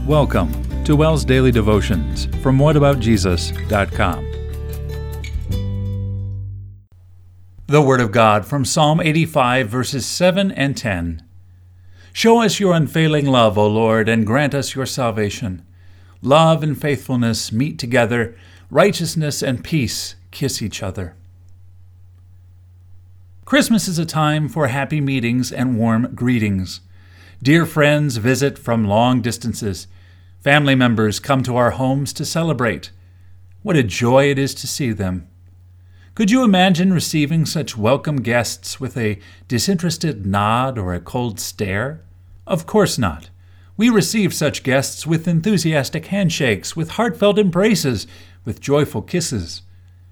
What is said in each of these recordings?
Welcome to WELL's Daily Devotions from whataboutjesus.com. The Word of God from Psalm 85, verses 7 and 10. Show us your unfailing love, O Lord, and grant us your salvation. Love and faithfulness meet together, righteousness and peace kiss each other. Christmas is a time for happy meetings and warm greetings. Dear friends visit from long distances. Family members come to our homes to celebrate. What a joy it is to see them. Could you imagine receiving such welcome guests with a disinterested nod or a cold stare? Of course not. We receive such guests with enthusiastic handshakes, with heartfelt embraces, with joyful kisses.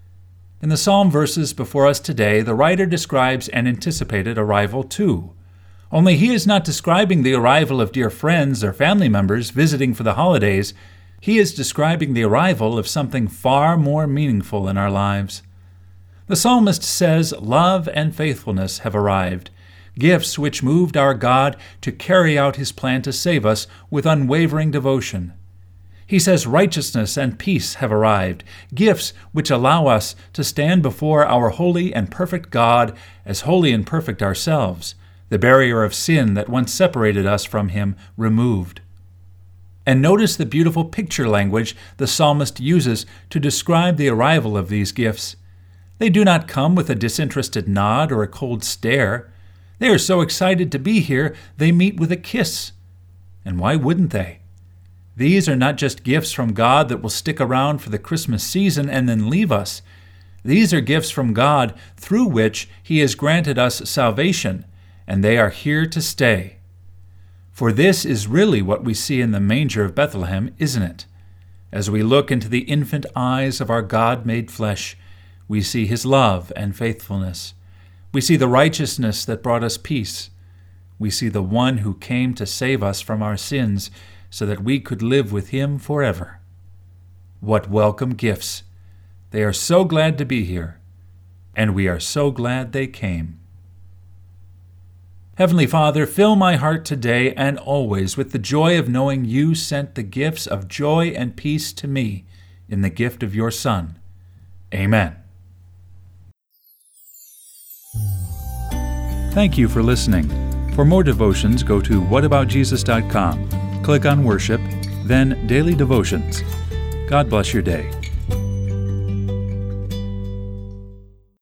In the psalm verses before us today, the writer describes an anticipated arrival too. Only he is not describing the arrival of dear friends or family members visiting for the holidays. He is describing the arrival of something far more meaningful in our lives. The psalmist says love and faithfulness have arrived, gifts which moved our God to carry out his plan to save us with unwavering devotion. He says righteousness and peace have arrived, gifts which allow us to stand before our holy and perfect God as holy and perfect ourselves, the barrier of sin that once separated us from him removed. And notice the beautiful picture language the psalmist uses to describe the arrival of these gifts. They do not come with a disinterested nod or a cold stare. They are so excited to be here, they meet with a kiss. And why wouldn't they? These are not just gifts from God that will stick around for the Christmas season and then leave us. These are gifts from God through which he has granted us salvation, and they are here to stay. For this is really what we see in the manger of Bethlehem, isn't it? As we look into the infant eyes of our God made flesh, we see his love and faithfulness. We see the righteousness that brought us peace. We see the one who came to save us from our sins so that we could live with him forever. What welcome gifts! They are so glad to be here, and we are so glad they came. Heavenly Father, fill my heart today and always with the joy of knowing you sent the gifts of joy and peace to me in the gift of your Son. Amen. Thank you for listening. For more devotions, go to whataboutjesus.com. Click on Worship, then Daily Devotions. God bless your day.